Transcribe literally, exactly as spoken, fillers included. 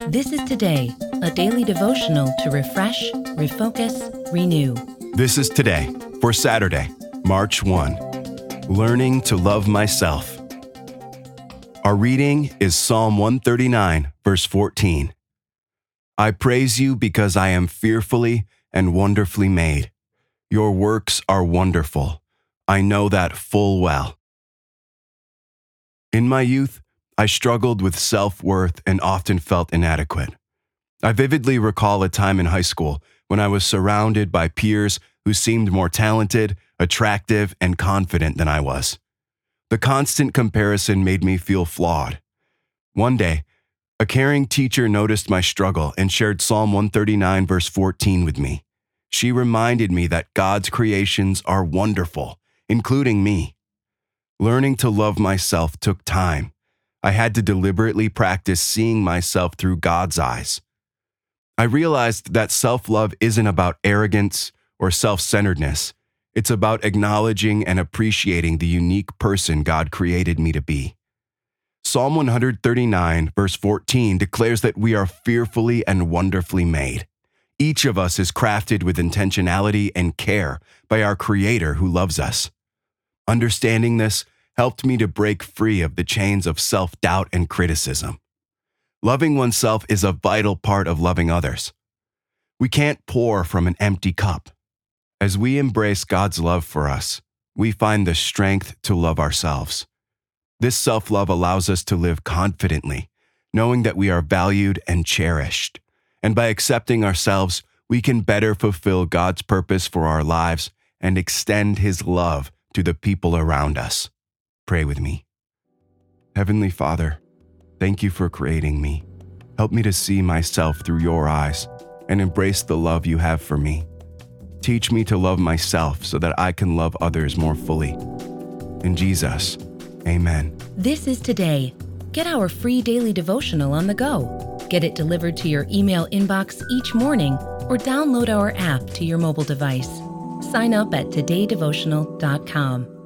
This is Today, a daily devotional to refresh, refocus, renew. This is Today for Saturday, March first. Learning to love myself. Our reading is Psalm one thirty-nine, verse fourteen. I praise you because I am fearfully and wonderfully made. Your works are wonderful. I know that full well. In my youth, I struggled with self-worth and often felt inadequate. I vividly recall a time in high school when I was surrounded by peers who seemed more talented, attractive, and confident than I was. The constant comparison made me feel flawed. One day, a caring teacher noticed my struggle and shared Psalm one thirty-nine, verse fourteen with me. She reminded me that God's creations are wonderful, including me. Learning to love myself took time. I had to deliberately practice seeing myself through God's eyes. I realized that self-love isn't about arrogance or self-centeredness. It's about acknowledging and appreciating the unique person God created me to be. Psalm one thirty-nine, verse fourteen declares that we are fearfully and wonderfully made. Each of us is crafted with intentionality and care by our Creator who loves us. Understanding this helped me to break free of the chains of self-doubt and criticism. Loving oneself is a vital part of loving others. We can't pour from an empty cup. As we embrace God's love for us, we find the strength to love ourselves. This self-love allows us to live confidently, knowing that we are valued and cherished. And by accepting ourselves, we can better fulfill God's purpose for our lives and extend His love to the people around us. Pray with me. Heavenly Father, thank you for creating me. Help me to see myself through your eyes and embrace the love you have for me. Teach me to love myself so that I can love others more fully. In Jesus, amen. This is Today. Get our free daily devotional on the go. Get it delivered to your email inbox each morning or download our app to your mobile device. Sign up at today devotional dot com.